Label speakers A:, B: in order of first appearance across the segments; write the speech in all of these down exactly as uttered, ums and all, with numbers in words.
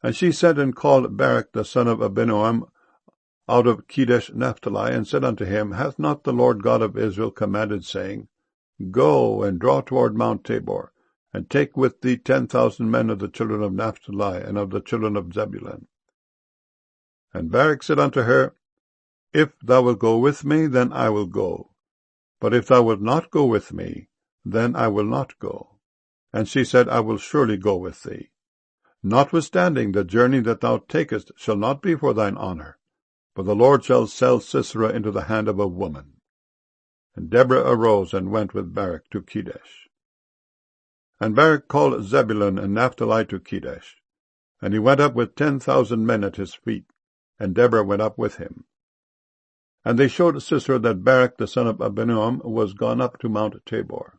A: And she sent and called Barak the son of Abinoam out of Kedesh Naphtali, and said unto him, Hath not the Lord God of Israel commanded, saying, Go and draw toward Mount Tabor, and take with thee ten thousand men of the children of Naphtali and of the children of Zebulun? And Barak said unto her, If thou wilt go with me, then I will go. But if thou wilt not go with me, then I will not go. And she said, I will surely go with thee. Notwithstanding, the journey that thou takest shall not be for thine honour, for the Lord shall sell Sisera into the hand of a woman. And Deborah arose and went with Barak to Kedesh. And Barak called Zebulun and Naphtali to Kedesh, and he went up with ten thousand men at his feet, and Deborah went up with him. And they showed Sisera that Barak the son of Abinoam was gone up to Mount Tabor.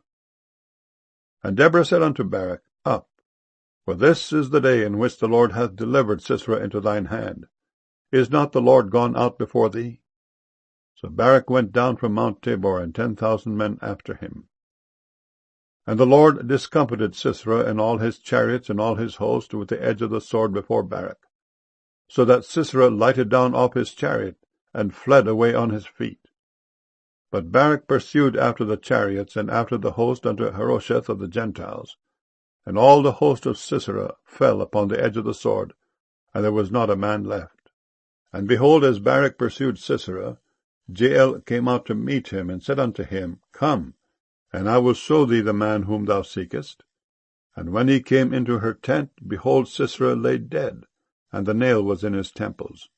A: And Deborah said unto Barak, Up, for this is the day in which the Lord hath delivered Sisera into thine hand. Is not the Lord gone out before thee? So Barak went down from Mount Tabor, and ten thousand men after him. And the Lord discomfited Sisera and all his chariots and all his host with the edge of the sword before Barak, so that Sisera lighted down off his chariot, and fled away on his feet. But Barak pursued after the chariots and after the host unto Harosheth of the Gentiles, and all the host of Sisera fell upon the edge of the sword, and there was not a man left. And behold, as Barak pursued Sisera, Jael came out to meet him, and said unto him, Come, and I will show thee the man whom thou seekest. And when he came into her tent, behold, Sisera lay dead, and the nail was in his temples.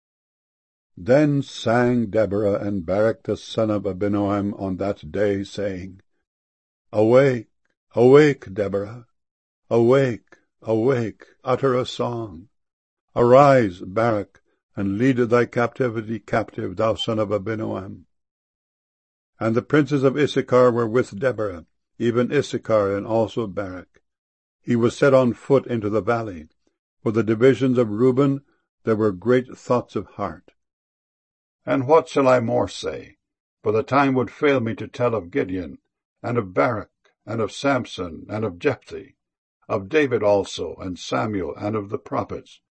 A: Then sang Deborah and Barak the son of Abinoam on that day, saying, Awake, awake, Deborah, awake, awake, utter a song. Arise, Barak, and lead thy captivity captive, thou son of Abinoam. And the princes of Issachar were with Deborah, even Issachar and also Barak. He was set on foot into the valley. For the divisions of Reuben there were great thoughts of heart. And what shall I more say? For the time would fail me to tell of Gideon, and of Barak, and of Samson, and of Jephthah, of David also, and Samuel, and of the prophets,